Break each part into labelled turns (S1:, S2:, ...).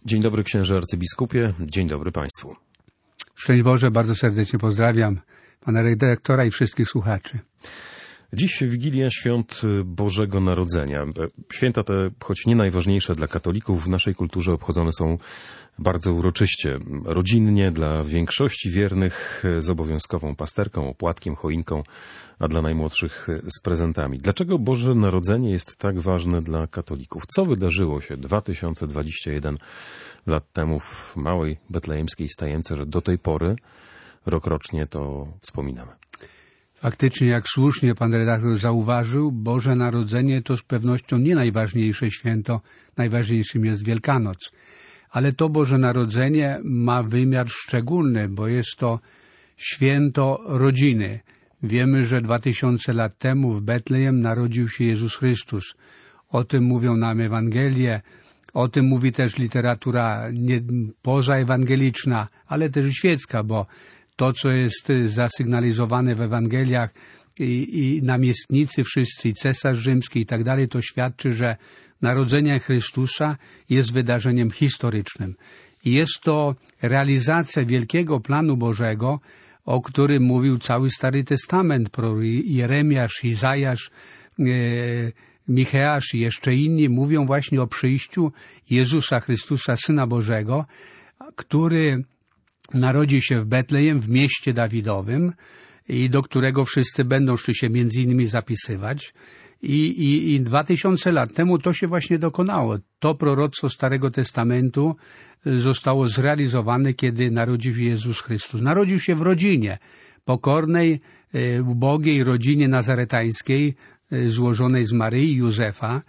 S1: Dzień dobry księże arcybiskupie, dzień dobry Państwu.
S2: Szczęść Boże, bardzo serdecznie pozdrawiam pana redaktora i wszystkich słuchaczy.
S1: Dziś Wigilia Świąt Bożego Narodzenia. Święta te, choć nie najważniejsze dla katolików, w naszej kulturze obchodzone są bardzo uroczyście, rodzinnie dla większości wiernych z obowiązkową pasterką, opłatkiem, choinką, a dla najmłodszych z prezentami. Dlaczego Boże Narodzenie jest tak ważne dla katolików? Co wydarzyło się 2021 lat temu w małej betlejemskiej stajence, że do tej pory rokrocznie to wspominamy?
S2: Faktycznie, jak słusznie pan redaktor zauważył, Boże Narodzenie to z pewnością nie najważniejsze święto, najważniejszym jest Wielkanoc. Ale to Boże Narodzenie ma wymiar szczególny, bo jest to święto rodziny. Wiemy, że 2000 lat temu w Betlejem narodził się Jezus Chrystus. O tym mówią nam Ewangelie, o tym mówi też literatura nie pozaewangeliczna, ale też świecka, bo to, co jest zasygnalizowane w Ewangeliach i namiestnicy wszyscy, i cesarz rzymski i tak dalej, to świadczy, że narodzenie Chrystusa jest wydarzeniem historycznym. I jest to realizacja wielkiego planu Bożego, o którym mówił cały Stary Testament, prorok Jeremiasz, Izajasz, Micheasz i jeszcze inni mówią właśnie o przyjściu Jezusa Chrystusa, Syna Bożego, który narodzi się w Betlejem, w mieście Dawidowym, i do którego wszyscy będą szli się między innymi zapisywać. I 2000 lat temu to się właśnie dokonało. To proroctwo Starego Testamentu zostało zrealizowane, kiedy narodził się Jezus Chrystus. Narodził się w rodzinie pokornej, ubogiej rodzinie nazaretańskiej, złożonej z Maryi i Józefa.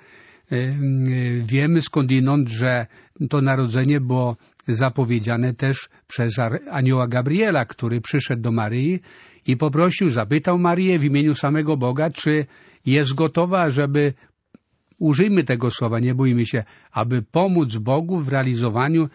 S2: Wiemy skądinąd, że to narodzenie było zapowiedziane też przez anioła Gabriela, który przyszedł do Maryi i poprosił, zapytał Maryję w imieniu samego Boga, czy jest gotowa, żeby, użyjmy tego słowa, nie bójmy się, aby pomóc Bogu w realizowaniu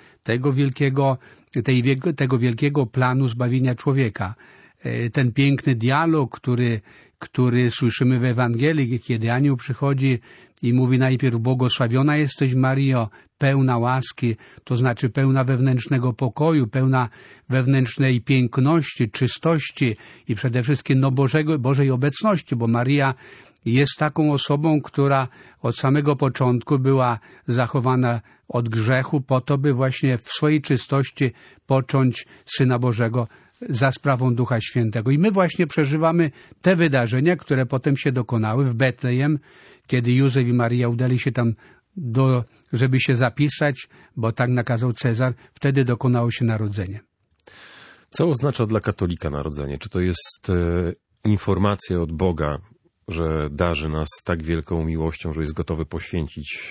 S2: tego wielkiego planu zbawienia człowieka. Ten piękny dialog, który słyszymy w Ewangelii, kiedy anioł przychodzi i mówi najpierw: błogosławiona jesteś Maryjo, pełna łaski, to znaczy pełna wewnętrznego pokoju, pełna wewnętrznej piękności, czystości i przede wszystkim Bożej obecności, bo Maryja jest taką osobą, która od samego początku była zachowana od grzechu po to, by właśnie w swojej czystości począć Syna Bożego za sprawą Ducha Świętego. I my właśnie przeżywamy te wydarzenia, które potem się dokonały w Betlejem, kiedy Józef i Maryja udali się tam, żeby się zapisać, bo tak nakazał Cezar, wtedy dokonało się narodzenie.
S1: Co oznacza dla katolika narodzenie? Czy to jest informacja od Boga, że darzy nas tak wielką miłością, że jest gotowy poświęcić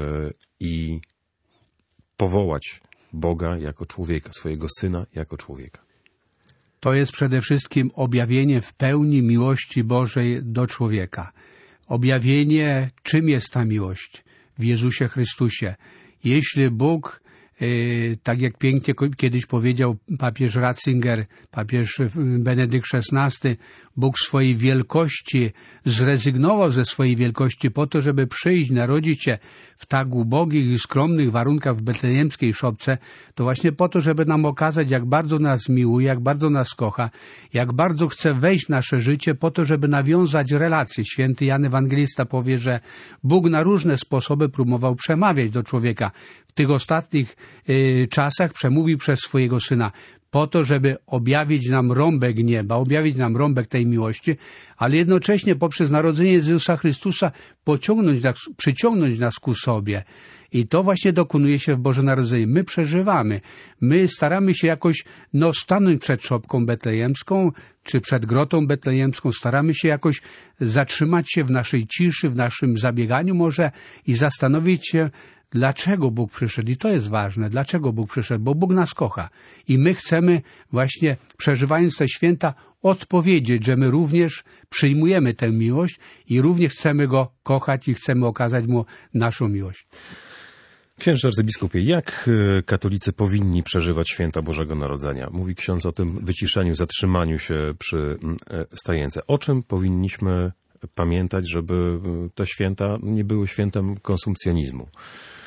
S1: i powołać Boga jako człowieka, swojego Syna jako człowieka?
S2: To jest przede wszystkim objawienie w pełni miłości Bożej do człowieka. Objawienie, czym jest ta miłość? W Jezusie Chrystusie. Jeśli Bóg, tak jak pięknie kiedyś powiedział papież Ratzinger, papież Benedykt XVI, Bóg swojej wielkości zrezygnował ze swojej wielkości po to, żeby przyjść, narodzić się w tak ubogich i skromnych warunkach w betlejemskiej szopce, to właśnie po to, żeby nam okazać, jak bardzo nas miłuje, jak bardzo nas kocha, jak bardzo chce wejść w nasze życie po to, żeby nawiązać relacje. Święty Jan Ewangelista powie, że Bóg na różne sposoby próbował przemawiać do człowieka. W tych ostatnich czasach przemówił przez swojego Syna po to, żeby objawić nam rąbek nieba, objawić nam rąbek tej miłości, ale jednocześnie poprzez narodzenie Jezusa Chrystusa przyciągnąć nas ku sobie. I to właśnie dokonuje się w Boże Narodzenie. My przeżywamy, my staramy się jakoś stanąć przed szopką betlejemską, czy przed grotą betlejemską, staramy się jakoś zatrzymać się w naszej ciszy, w naszym zabieganiu może i zastanowić się, dlaczego Bóg przyszedł. I to jest ważne. Dlaczego Bóg przyszedł? Bo Bóg nas kocha. I my chcemy właśnie, przeżywając te święta, odpowiedzieć, że my również przyjmujemy tę miłość i również chcemy Go kochać i chcemy okazać Mu naszą miłość.
S1: Księże arcybiskupie, jak katolicy powinni przeżywać święta Bożego Narodzenia? Mówi ksiądz o tym wyciszeniu, zatrzymaniu się przy stajence. O czym powinniśmy pamiętać, żeby te święta nie były świętem konsumpcjonizmu?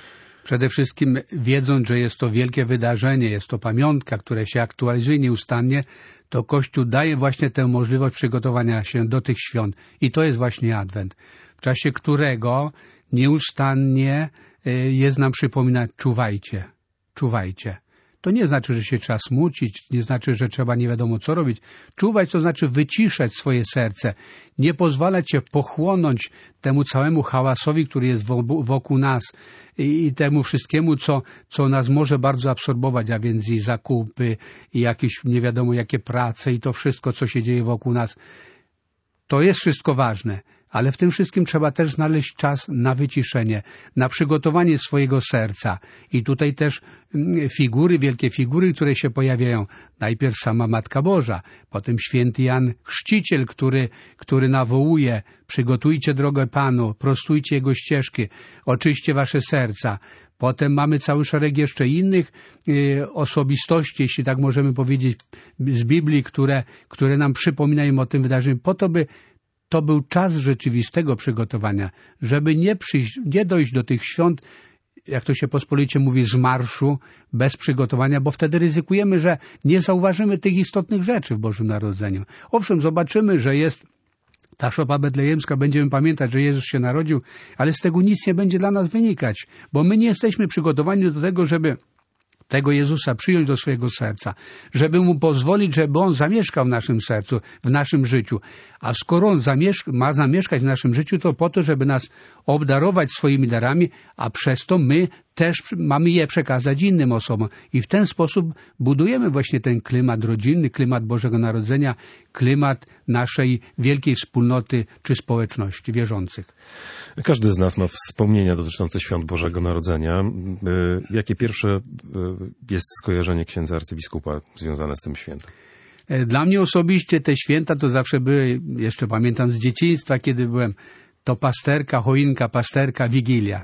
S2: Przede wszystkim wiedząc, że jest to wielkie wydarzenie, jest to pamiątka, które się aktualizuje nieustannie, to Kościół daje właśnie tę możliwość przygotowania się do tych świąt. I to jest właśnie Adwent, w czasie którego nieustannie jest nam przypominać: czuwajcie, czuwajcie. To nie znaczy, że się trzeba smucić, nie znaczy, że trzeba nie wiadomo co robić. Czuwać to znaczy wyciszać swoje serce, nie pozwalać się pochłonąć temu całemu hałasowi, który jest wokół nas i temu wszystkiemu, co nas może bardzo absorbować, a więc i zakupy, i jakieś nie wiadomo jakie prace i to wszystko, co się dzieje wokół nas. To jest wszystko ważne. Ale w tym wszystkim trzeba też znaleźć czas na wyciszenie, na przygotowanie swojego serca. I tutaj też wielkie figury, które się pojawiają. Najpierw sama Matka Boża, potem święty Jan Chrzciciel, który nawołuje: przygotujcie drogę Panu, prostujcie Jego ścieżki, oczyście wasze serca. Potem mamy cały szereg jeszcze innych osobistości, jeśli tak możemy powiedzieć, z Biblii, które nam przypominają o tym wydarzeniu, po to, by to był czas rzeczywistego przygotowania, żeby nie dojść do tych świąt, jak to się pospolicie mówi, z marszu, bez przygotowania, bo wtedy ryzykujemy, że nie zauważymy tych istotnych rzeczy w Bożym Narodzeniu. Owszem, zobaczymy, że jest ta szopa betlejemska, będziemy pamiętać, że Jezus się narodził, ale z tego nic nie będzie dla nas wynikać, bo my nie jesteśmy przygotowani do tego, żeby tego Jezusa przyjąć do swojego serca, żeby Mu pozwolić, żeby On zamieszkał w naszym sercu, w naszym życiu. A skoro On ma zamieszkać w naszym życiu, to po to, żeby nas obdarować swoimi darami, a przez to my też mamy je przekazać innym osobom. I w ten sposób budujemy właśnie ten klimat rodzinny, klimat Bożego Narodzenia, klimat naszej wielkiej wspólnoty czy społeczności wierzących.
S1: Każdy z nas ma wspomnienia dotyczące świąt Bożego Narodzenia. Jakie pierwsze jest skojarzenie księdza arcybiskupa związane z tym świętem?
S2: Dla mnie osobiście te święta to zawsze były, jeszcze pamiętam z dzieciństwa, kiedy byłem, to pasterka, choinka, pasterka, Wigilia.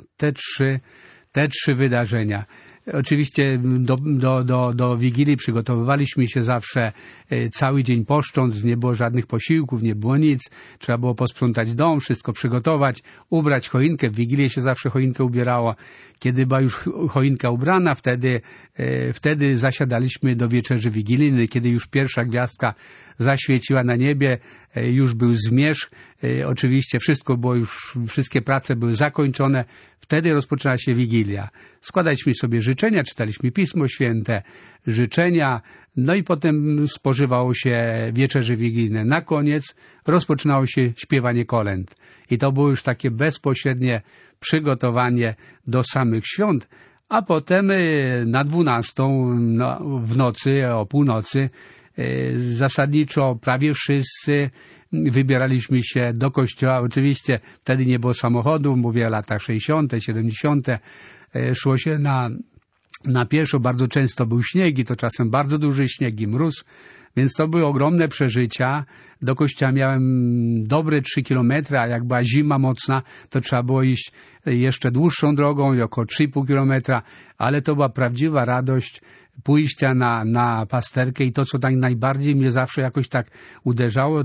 S2: Te trzy wydarzenia. Oczywiście do Wigilii przygotowywaliśmy się zawsze cały dzień poszcząc, nie było żadnych posiłków, nie było nic. Trzeba było posprzątać dom, wszystko przygotować, ubrać choinkę. W Wigilię się zawsze choinkę ubierało. Kiedy była już choinka ubrana, wtedy zasiadaliśmy do wieczerzy wigilijnej, kiedy już pierwsza gwiazdka zaświeciła na niebie, już był zmierzch, oczywiście wszystkie prace były zakończone, wtedy rozpoczęła się Wigilia. Składaliśmy sobie życzenia, czytaliśmy Pismo Święte, życzenia, no i potem spożywało się wieczerzy wigilijne. Na koniec rozpoczynało się śpiewanie kolęd. I to było już takie bezpośrednie przygotowanie do samych świąt, a potem na 12 w nocy, o północy, zasadniczo prawie wszyscy wybieraliśmy się do kościoła. Oczywiście wtedy nie było samochodów, mówię o latach 60., 70. Szło się na pieszo, bardzo często był śnieg i to czasem bardzo duży śnieg i mróz, więc to były ogromne przeżycia. Do kościoła miałem dobre 3 kilometry, a jak była zima mocna, to trzeba było iść jeszcze dłuższą drogą, około 3,5 kilometra, ale to była prawdziwa radość pójścia na pasterkę i to, co tak najbardziej mnie zawsze jakoś tak uderzało,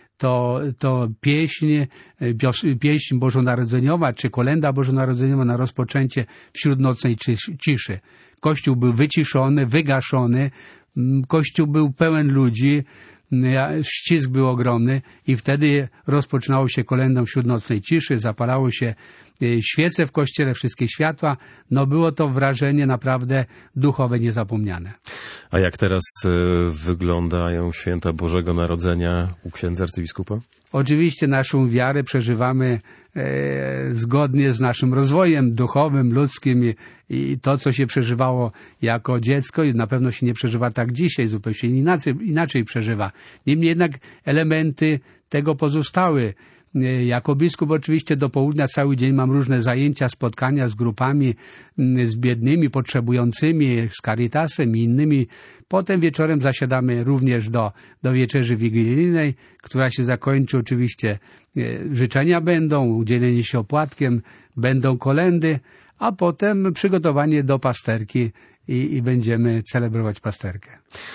S2: to pieśń bożonarodzeniowa, czy kolenda bożonarodzeniowa na rozpoczęcie wśród nocnej ciszy. Kościół był wyciszony, wygaszony, kościół był pełen ludzi, ścisk był ogromny i wtedy rozpoczynało się kolendą wśród nocnej ciszy, zapalało się świece w kościele, wszystkie światła. No było to wrażenie naprawdę duchowe, niezapomniane.
S1: A jak teraz wyglądają święta Bożego Narodzenia u księdza arcybiskupa?
S2: Oczywiście naszą wiarę przeżywamy zgodnie z naszym rozwojem duchowym, ludzkim i to, co się przeżywało jako dziecko, na pewno się nie przeżywa tak dzisiaj, zupełnie się inaczej przeżywa. Niemniej jednak elementy tego pozostały. Jako biskup oczywiście do południa cały dzień mam różne zajęcia, spotkania z grupami, z biednymi, potrzebującymi, z Caritasem i innymi. Potem wieczorem zasiadamy również do wieczerzy wigilijnej, która się zakończy oczywiście, życzenia będą, udzielenie się opłatkiem, będą kolędy, a potem przygotowanie do pasterki i będziemy celebrować pasterkę.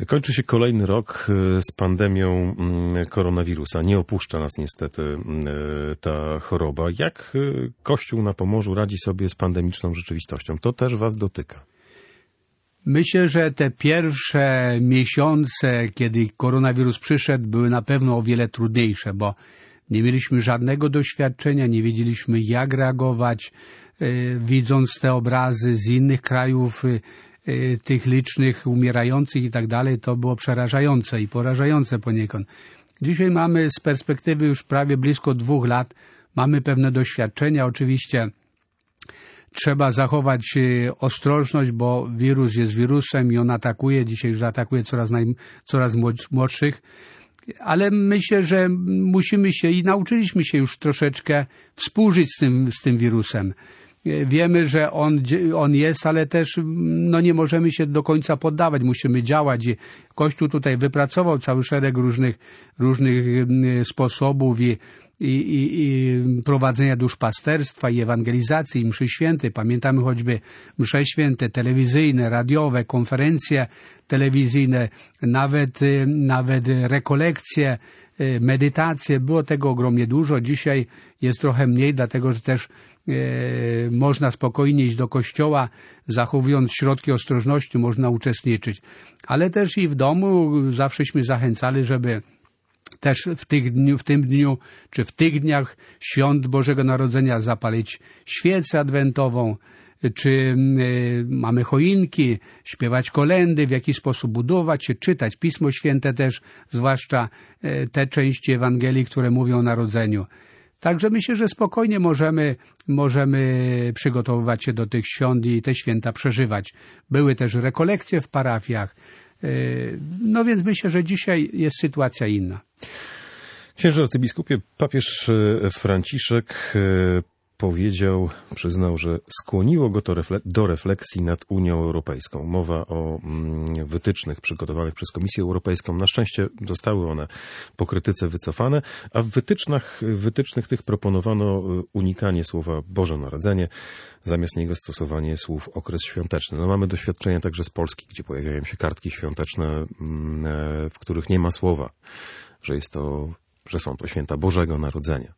S1: Kończy się kolejny rok z pandemią koronawirusa. Nie opuszcza nas niestety ta choroba. Jak Kościół na Pomorzu radzi sobie z pandemiczną rzeczywistością? To też was dotyka.
S2: Myślę, że te pierwsze miesiące, kiedy koronawirus przyszedł, były na pewno o wiele trudniejsze, bo nie mieliśmy żadnego doświadczenia, nie wiedzieliśmy jak reagować, widząc te obrazy z innych krajów, tych licznych umierających i tak dalej, to było przerażające i porażające poniekąd. Dzisiaj mamy z perspektywy już prawie blisko 2 lat, mamy pewne doświadczenia. Oczywiście trzeba zachować ostrożność, bo wirus jest wirusem i on atakuje, dzisiaj już atakuje coraz młodszych, ale myślę, że musimy się i nauczyliśmy się już troszeczkę współżyć z tym wirusem. Wiemy, że on jest, ale też nie możemy się do końca poddawać, musimy działać. Kościół tutaj wypracował cały szereg różnych sposobów i prowadzenia duszpasterstwa i ewangelizacji, i mszy świętej. Pamiętamy choćby msze święte, telewizyjne, radiowe, konferencje telewizyjne, nawet rekolekcje, medytacje. Było tego ogromnie dużo. Dzisiaj jest trochę mniej, dlatego że też można spokojnie iść do kościoła, zachowując środki ostrożności, można uczestniczyć. Ale też i w domu zawsześmy zachęcali, żeby też w tym dniu, czy w tych dniach świąt Bożego Narodzenia zapalić świecę adwentową, czy mamy choinki, śpiewać kolędy, w jakiś sposób budować się, czytać Pismo Święte też, zwłaszcza te części Ewangelii, które mówią o Narodzeniu. Także myślę, że spokojnie możemy przygotowywać się do tych świąt i te święta przeżywać. Były też rekolekcje w parafiach, więc myślę, że dzisiaj jest sytuacja inna.
S1: Księże arcybiskupie, papież Franciszek przyznał, że skłoniło go to do refleksji nad Unią Europejską. Mowa o wytycznych przygotowanych przez Komisję Europejską. Na szczęście zostały one po krytyce wycofane, a w wytycznych tych proponowano unikanie słowa Boże Narodzenie, zamiast niego stosowanie słów okres świąteczny. Mamy doświadczenia także z Polski, gdzie pojawiają się kartki świąteczne, w których nie ma słowa, że są to święta Bożego Narodzenia.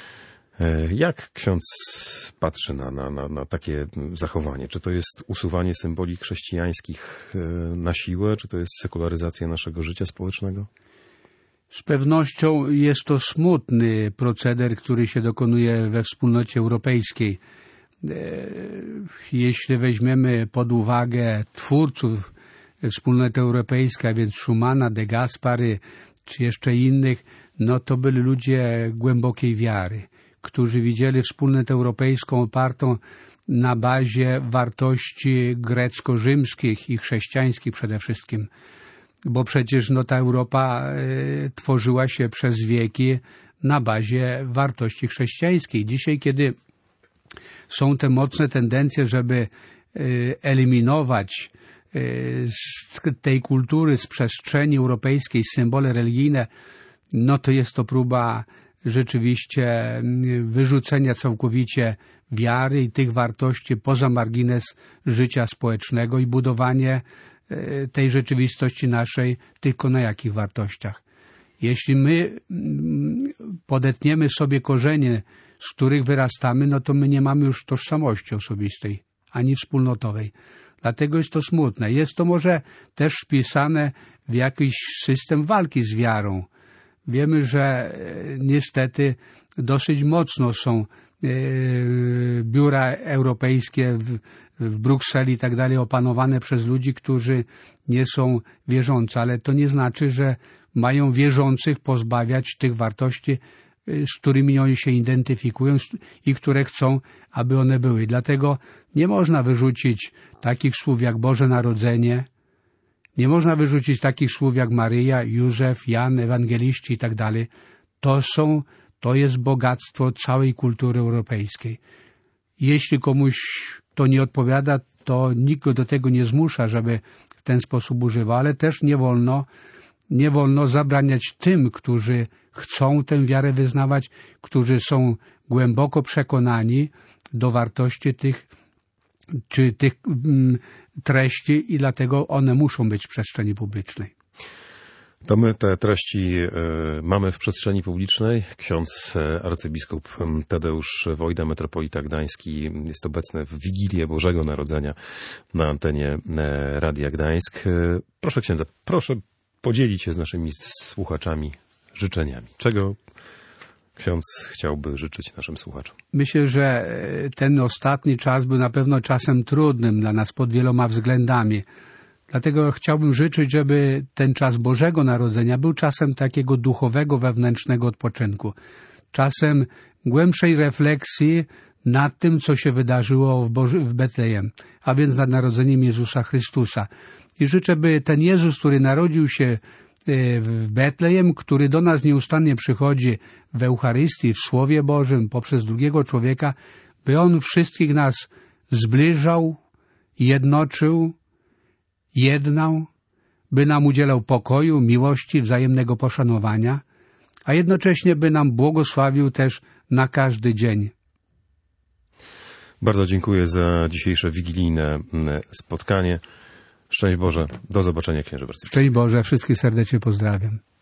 S1: Jak ksiądz patrzy na takie zachowanie? Czy to jest usuwanie symboli chrześcijańskich na siłę? Czy to jest sekularyzacja naszego życia społecznego?
S2: Z pewnością jest to smutny proceder, który się dokonuje we wspólnocie europejskiej. Jeśli weźmiemy pod uwagę twórców wspólnoty europejskiej, a więc Schumana, de Gaspary, czy jeszcze innych, to byli ludzie głębokiej wiary, którzy widzieli wspólnotę europejską opartą na bazie wartości grecko-rzymskich i chrześcijańskich przede wszystkim. Bo przecież ta Europa tworzyła się przez wieki na bazie wartości chrześcijańskiej. Dzisiaj, kiedy są te mocne tendencje, żeby eliminować z tej kultury, z przestrzeni europejskiej symbole religijne, to jest to próba rzeczywiście wyrzucenia całkowicie wiary i tych wartości poza margines życia społecznego i budowanie tej rzeczywistości naszej tylko na jakich wartościach. Jeśli my podetniemy sobie korzenie, z których wyrastamy, to my nie mamy już tożsamości osobistej, ani wspólnotowej. Dlatego jest to smutne. Jest to może też wpisane w jakiś system walki z wiarą. Wiemy, że niestety dosyć mocno są biura europejskie w Brukseli i tak dalej opanowane przez ludzi, którzy nie są wierzący, ale to nie znaczy, że mają wierzących pozbawiać tych wartości, z którymi oni się identyfikują i które chcą, aby one były. Dlatego nie można wyrzucić takich słów jak Boże Narodzenie, nie można wyrzucić takich słów jak Maryja, Józef, Jan, ewangeliści i tak dalej. To jest bogactwo całej kultury europejskiej. Jeśli komuś to nie odpowiada, to nikt go do tego nie zmusza, żeby w ten sposób używał, ale też nie wolno zabraniać tym, którzy chcą tę wiarę wyznawać, którzy są głęboko przekonani do wartości tych czy tych treści i dlatego one muszą być w przestrzeni publicznej.
S1: To my te treści mamy w przestrzeni publicznej. Ksiądz arcybiskup Tadeusz Wojda, metropolita gdański, jest obecny w Wigilię Bożego Narodzenia na antenie Radia Gdańsk. Proszę księdza, proszę podzielić się z naszymi słuchaczami życzeniami. Czego ksiądz chciałby życzyć naszym słuchaczom?
S2: Myślę, że ten ostatni czas był na pewno czasem trudnym dla nas pod wieloma względami. Dlatego chciałbym życzyć, żeby ten czas Bożego Narodzenia był czasem takiego duchowego, wewnętrznego odpoczynku. Czasem głębszej refleksji nad tym, co się wydarzyło w Betlejem, a więc nad narodzeniem Jezusa Chrystusa. I życzę, by ten Jezus, który narodził się w Betlejem, który do nas nieustannie przychodzi w Eucharystii, w Słowie Bożym, poprzez drugiego człowieka, by On wszystkich nas zbliżał, jednoczył, jednał, by nam udzielał pokoju, miłości, wzajemnego poszanowania, a jednocześnie by nam błogosławił też na każdy dzień.
S1: Bardzo dziękuję za dzisiejsze wigilijne spotkanie. Szczęść Boże, do zobaczenia księże Wercyński.
S2: Szczęść Boże, wszystkich serdecznie pozdrawiam.